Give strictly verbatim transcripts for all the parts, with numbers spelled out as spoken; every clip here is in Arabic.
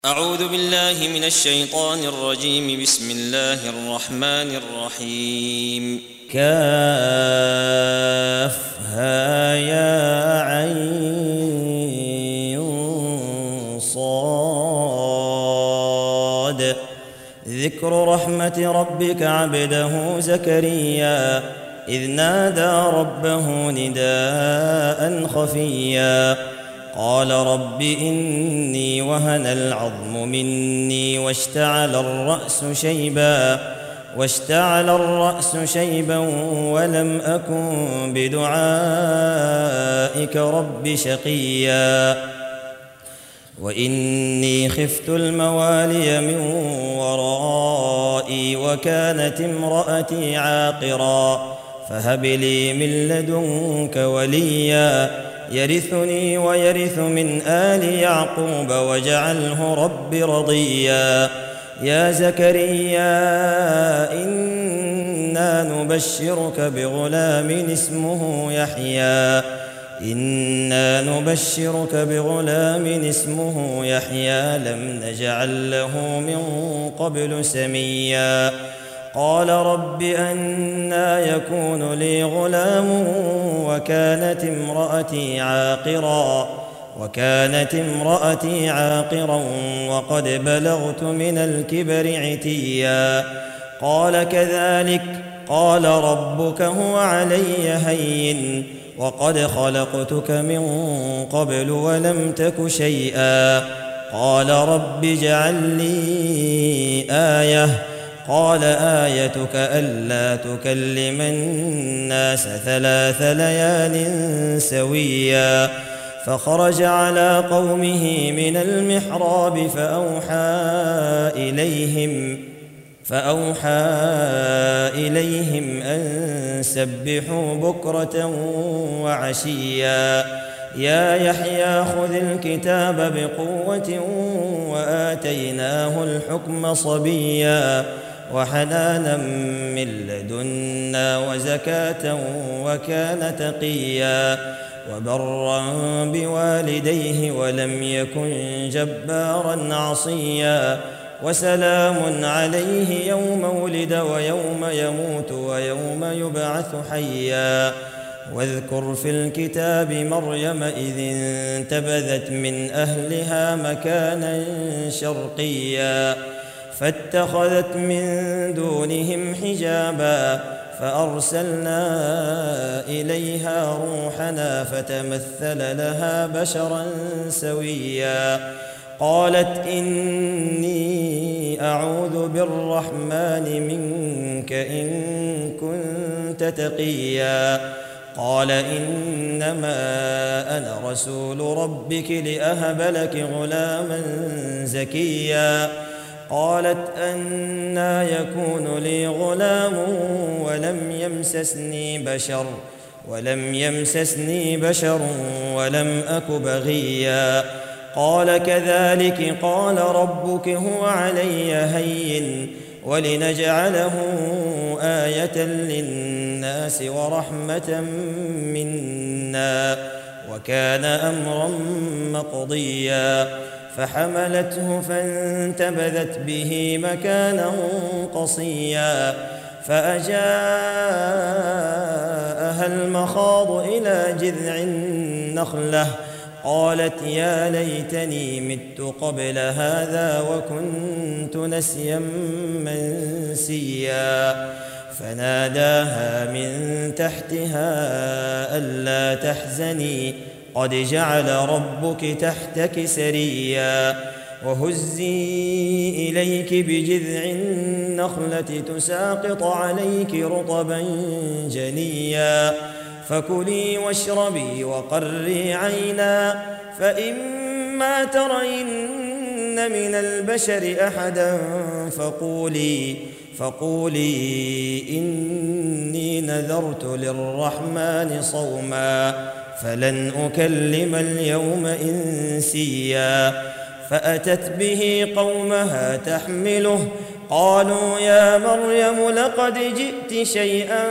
أعوذ بالله من الشيطان الرجيم. بسم الله الرحمن الرحيم. كافها يا عين صاد ذكر رحمة ربك عبده زكريا إذ نادى ربه نداء خفيا قال رب إني وهن العظم مني واشتعل الرأس شيبا واشتعل الرأس شيبا ولم أكن بدعائك رب شقيا وإني خفت الموالي من ورائي وكانت امرأتي عاقرا فهب لي من لدنك وليا يرثني ويرث من آل يعقوب واجعله رب رضيا يا زكريا إنا نبشرك بغلام اسمه يحيى إنا نبشرك بغلام اسمه يحيى لم نجعل له من قبل سميا قال رب أنى يكون لي غلام وكانت امرأتي عاقرا وكانت امرأتي عاقرا وقد بلغت من الكبر عتيا قال كذلك قال ربك هو علي هين وقد خلقتك من قبل ولم تك شيئا قال رب اجعل لي آية قال آيتك ألا تكلم الناس ثلاث ليال سويا فخرج على قومه من المحراب فأوحى إليهم فأوحى إليهم أن سبحوا بكرة وعشيا يا يحيى خذ الكتاب بقوة وآتيناه الحكم صبيا وحنانا من لدنا وزكاة وكان تقيا وبرا بوالديه ولم يكن جبارا عصيا وسلام عليه يوم ولد ويوم يموت ويوم يبعث حيا واذكر في الكتاب مريم إذ انتبذت من أهلها مكانا شرقيا فاتخذت من دونهم حجابا فأرسلنا إليها روحنا فتمثل لها بشرا سويا قالت إني أعوذ بالرحمن منك إن كنت تقيا قال إنما أنا رسول ربك لأهب لك غلاما زكيا قالت أنى يكون لي غلام ولم يمسسني بشر ولم يمسسني بشر ولم أك بغيا قال كذلك قال ربك هو علي هين ولنجعله آية للناس ورحمة منا وكان أمرا مقضيا فحملته فانتبذت به مكانا قصيا فأجاءها المخاض إلى جذع النخلة قالت يا ليتني مت قبل هذا وكنت نسيا منسيا فناداها من تحتها ألا تحزني قد جعل ربك تحتك سريا وهزي إليك بجذع النخلة تساقط عليك رطبا جنيا فكلي واشربي وقري عينا فإما ترين من البشر أحدا فقولي فقولي إني نذرت للرحمن صوما فلن أكلم اليوم إنسيا فأتت به قومها تحمله قالوا يا مريم لقد جئت شيئا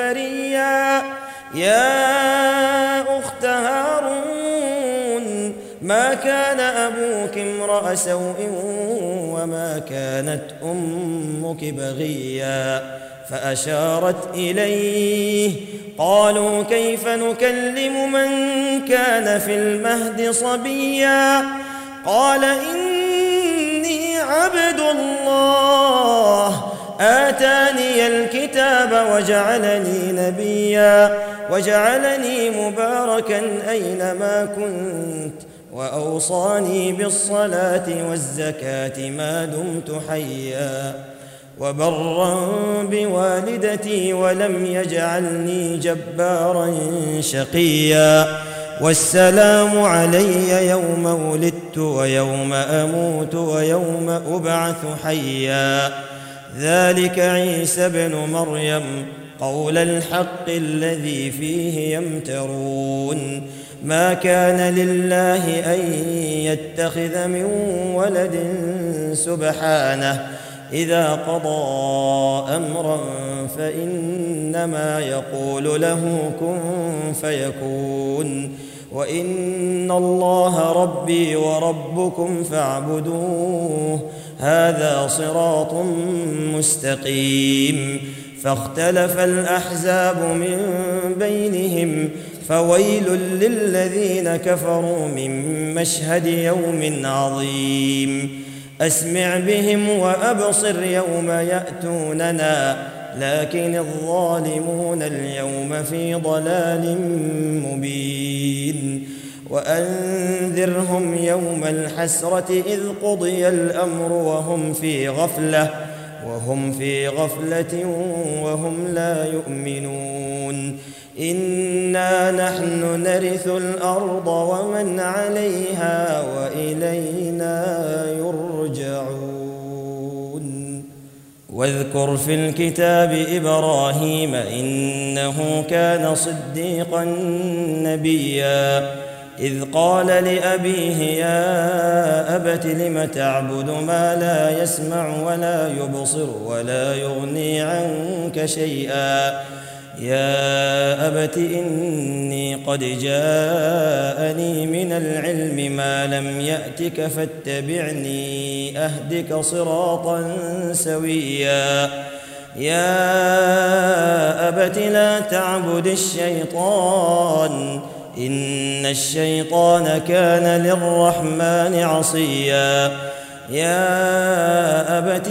فريا يا أخت هارون ما كان أبوك امرأ سوء وما كانت أمك بغيا فأشارت إليه قالوا كيف نكلم من كان في المهد صبيا قال إني عبد الله آتاني الكتاب وجعلني نبيا وجعلني مباركا أينما كنت وأوصاني بالصلاة والزكاة ما دمت حيا وبرا بوالدتي ولم يجعلني جبارا شقيا والسلام علي يوم ولدت ويوم أموت ويوم أبعث حيا ذلك عيسى ابن مريم قول الحق الذي فيه يمترون ما كان لله أن يتخذ من ولد سبحانه إذا قضى أمرا فإنما يقول له كن فيكون وإن الله ربي وربكم فاعبدوه هذا صراط مستقيم فاختلف الأحزاب من بينهم فويل للذين كفروا من مشهد يوم عظيم أسمع بهم وأبصر يوم يأتوننا لكن الظالمون اليوم في ضلال مبين وأنذرهم يوم الحسرة إذ قضي الأمر وهم في غفلة وهم في غفلة وهم لا يؤمنون إنا نحن نرث الأرض ومن عليها وإلينا يرجعون واذكر في الكتاب إبراهيم إنه كان صديقا نبيا إذ قال لأبيه يا أبت لم تعبد ما لا يسمع ولا يبصر ولا يغني عنك شيئا يا أبت إني قد جاءني من العلم ما لم يأتك فاتبعني أهدك صراطا سويا يا أبت لا تعبد الشيطان إن الشيطان كان للرحمن عصيا يا أبت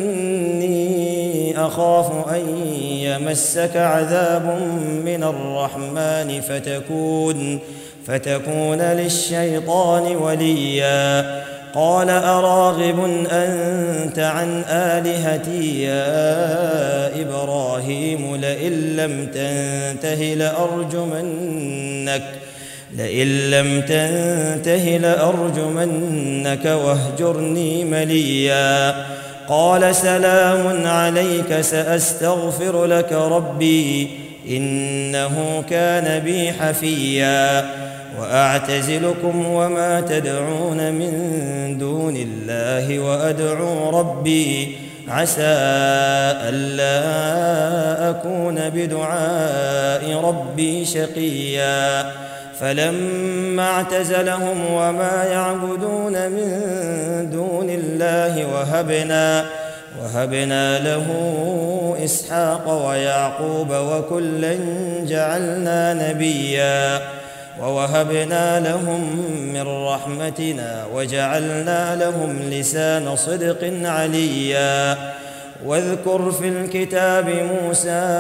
إني أخاف أن يمسك عذاب من الرحمن فتكون فتكون للشيطان وليا قال أراغب أنت عن آلهتي يا إبراهيم لئن لم تنته لأرجمنك لئن لم تنته لأرجمنك واهجرني مليا قال سلام عليك سأستغفر لك ربي إنه كان بي حفيا وأعتزلكم وما تدعون من دون الله وأدعو ربي عسى ألا أكون بدعاء ربي شقيا فلما اعتزلهم وما يعبدون من دون الله وهبنا وهبنا له إسحاق ويعقوب وكلا جعلنا نبيا ووهبنا لهم من رحمتنا وجعلنا لهم لسان صدق عليا واذكر في الكتاب موسى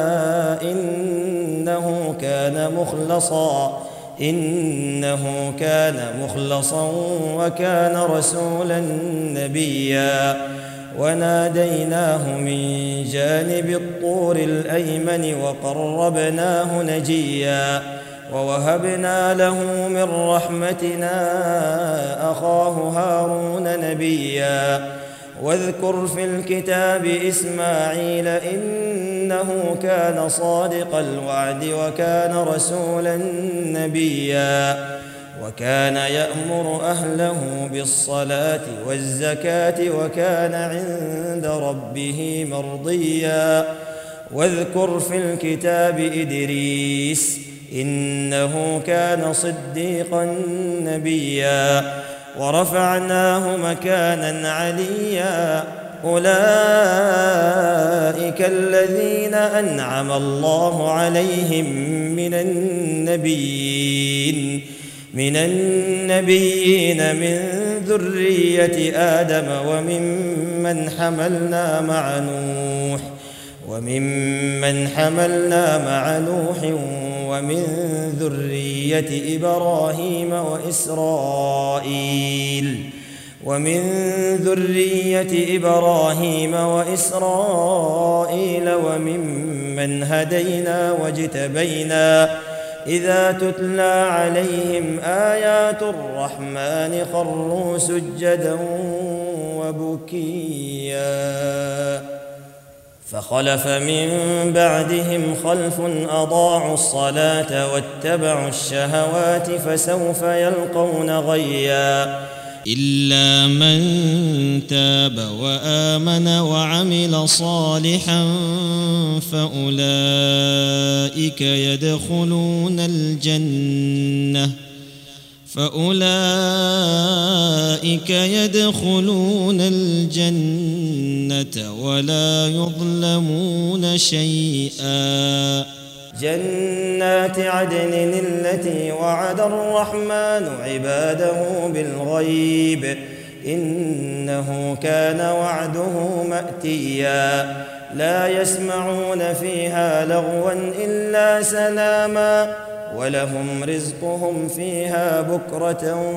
إنه كان مخلصا إنه كان مخلصا وكان رسولا نبيا وناديناه من جانب الطور الأيمن وقربناه نجيا ووهبنا له من رحمتنا أخاه هارون نبيا واذكر في الكتاب إسماعيل إنه كان صادق الوعد وكان رسولا نبيا وكان يأمر أهله بالصلاة والزكاة وكان عند ربه مرضيا واذكر في الكتاب إدريس إنه كان صديقا نبيا ورفعناه مكانا عليا أولئك الذين أنعم الله عليهم من النبيين من النبيين من ذرية آدم وممن حملنا مع نوح وممن حملنا مع نوح ومن ذرية إبراهيم وإسرائيل ومن ذرية إبراهيم وإسرائيل وممن هدينا واجتبينا إذا تتلى عليهم آيات الرحمن خروا سجدا وبكيا فخلف من بعدهم خلف أضاعوا الصلاة واتبعوا الشهوات فسوف يلقون غيا إلا من تاب وآمن وعمل صالحا فأولئك يدخلون الجنة فأولئك يدخلون الجنة ولا يظلمون شيئا جنات عدن التي وعد الرحمن عباده بالغيب إنه كان وعده مأتيا لا يسمعون فيها لغوا إلا سلاما ولهم رزقهم فيها بكرة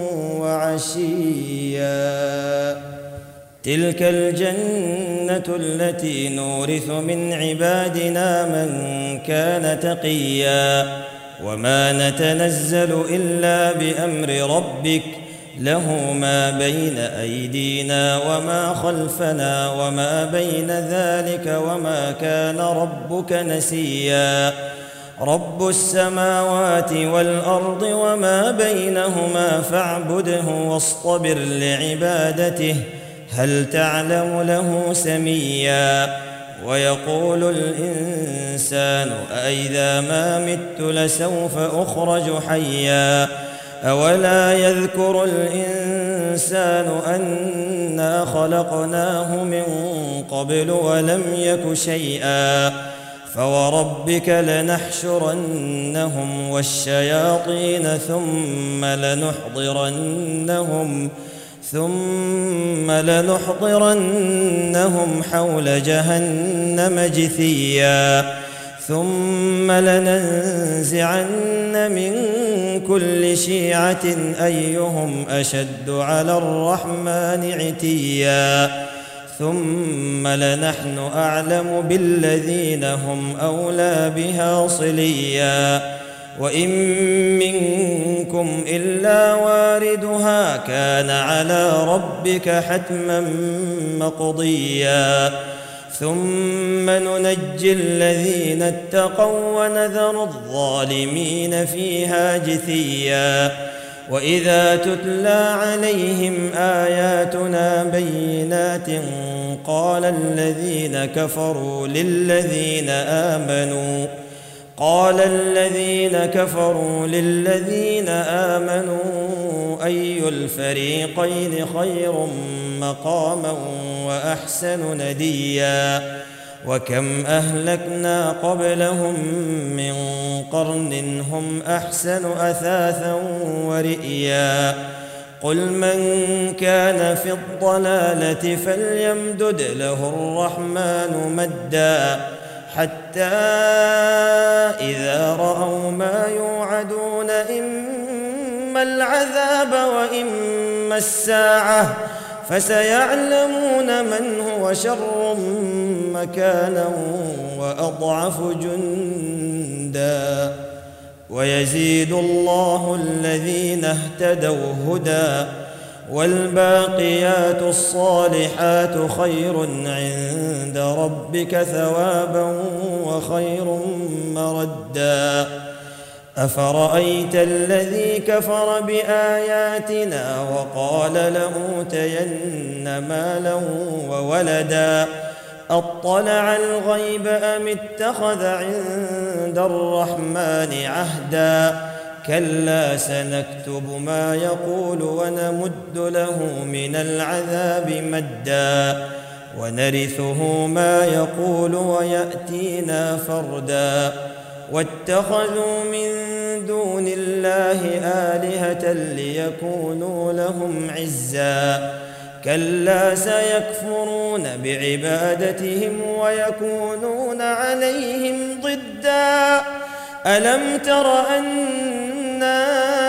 وعشيا تلك الجنة التي نورث من عبادنا من كان تقيا وما نتنزل إلا بأمر ربك له ما بين أيدينا وما خلفنا وما بين ذلك وما كان ربك نسيا رب السماوات والأرض وما بينهما فاعبده واصطبر لعبادته هل تعلم له سميا ويقول الإنسان أإذا ما مت لسوف أخرج حيا أولا يذكر الإنسان أنا خلقناه من قبل ولم يك شيئا فوربك لنحشرنهم والشياطين ثم لنحضرنهم ثم لنحضرنهم حول جهنم جثيا ثم لننزعن من كل شيعة أيهم أشد على الرحمن عتيا ثم لنحن أعلم بالذين هم أولى بها صليا وإن منكم إلا واردها كان على ربك حتما مقضيا ثم ننجي الذين اتقوا ونذر الظالمين فيها جثيا وإذا تتلى عليهم آياتنا بينات قال الذين كفروا للذين آمنوا قال الذين كفروا للذين آمنوا أي الفريقين خير مقاما وأحسن نديا وكم أهلكنا قبلهم من قرن هم أحسن أثاثا ورئيا قل من كان في الضلالة فليمدد له الرحمن مدا حتى إذا رأوا ما يوعدون إما العذاب وإما الساعة فسيعلمون من هو شر مكانا وأضعف جندا ويزيد الله الذين اهتدوا هدى والباقيات الصالحات خير عند ربك ثوابا وخير مردا أفرأيت الذي كفر بآياتنا وقال لأوتين مالا وولدا أطلع الغيب أم اتخذ عند الرحمن عهدا كلا سنكتب ما يقول ونمد له من العذاب مدا ونرثه ما يقول ويأتينا فردا واتخذوا من دون الله آلهة ليكونوا لهم عزا كلا سيكفرون بعبادتهم ويكونون عليهم ضدا ألم تر أنا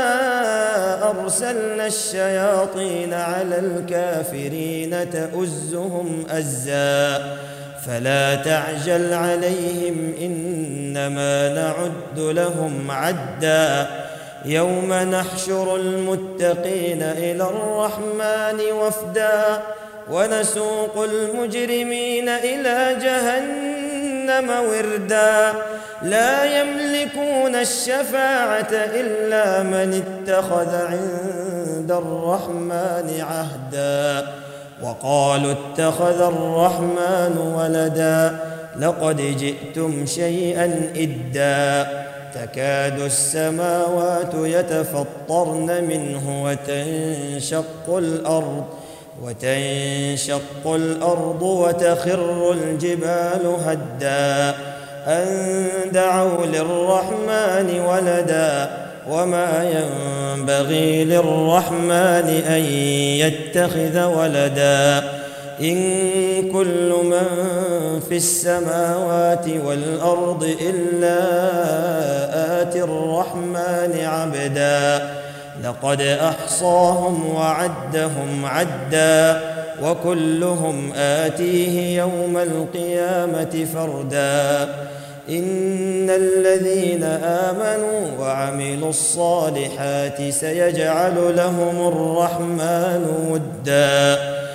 أرسلنا الشياطين على الكافرين تؤزهم أزا فلا تعجل عليهم إنما نعد لهم عدا يوم نحشر المتقين إلى الرحمن وفدا ونسوق المجرمين إلى جهنم وردا لا يملكون الشفاعة إلا من اتخذ عند الرحمن عهدا وقالوا اتخذ الرحمن ولدا لقد جئتم شيئا إدا تكاد السماوات يتفطرن منه وتنشق الأرض وتنشق الأرض وتخر الجبال هدا أن دعوا للرحمن ولدا وما ينبغي للرحمن أن يتخذ ولدا إن كل من في السماوات والأرض إلا آتي الرحمن عبدا لقد أحصاهم وعدهم عدا وكلهم آتيه يوم القيامة فردا إن الذين آمنوا وعملوا الصالحات سيجعل لهم الرحمن ودا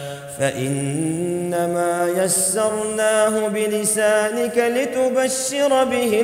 فإنما يسرناه بلسانك لتبشر به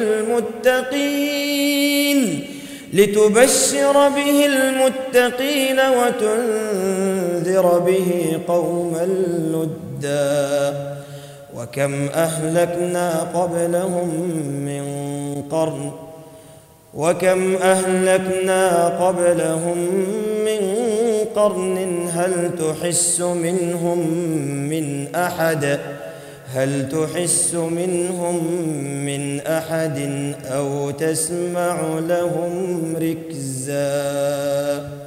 المتقين لتبشر به المتقين وتنذر به قوما لدا وكم أهلكنا قبلهم من قرن وكم أهلكنا قبلهم من قرن هل تحس منهم من أحد هل تحس منهم من أحد أو تسمع لهم ركزا.